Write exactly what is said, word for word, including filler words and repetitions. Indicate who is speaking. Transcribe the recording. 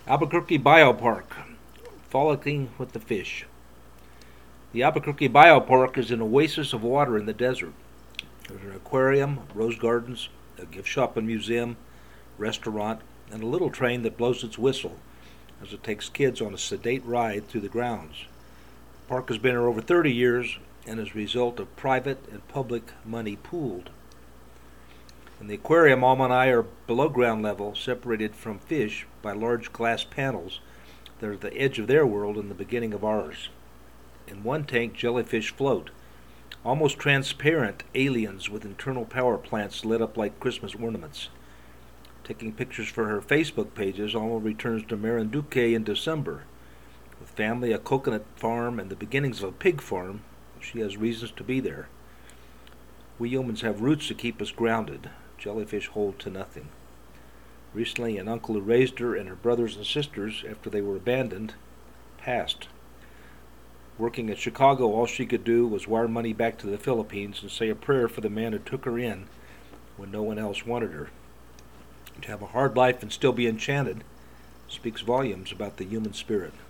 Speaker 1: Albuquerque Biopark, frolicking with the fish. The Albuquerque Biopark is an oasis of water in the desert. There's an aquarium, rose gardens, a gift shop and museum, restaurant, and a little train that blows its whistle as it takes kids on a sedate ride through the grounds. The park has been here over thirty years and is a result of private and public money pooled. In the aquarium, Alma and I are below ground level, separated from fish by large glass panels that are at the edge of their world and the beginning of ours. In one tank, jellyfish float, almost transparent aliens with internal power plants lit up like Christmas ornaments. Taking pictures for her Facebook pages, Alma returns to Marinduque in December. With family, a coconut farm, and the beginnings of a pig farm, she has reasons to be there. We humans have roots to keep us grounded. Jellyfish hold to nothing. Recently, an uncle who raised her and her brothers and sisters after they were abandoned passed. Working at Chicago, all she could do was wire money back to the Philippines and say a prayer for the man who took her in when no one else wanted her. To have a hard life and still be enchanted speaks volumes about the human spirit.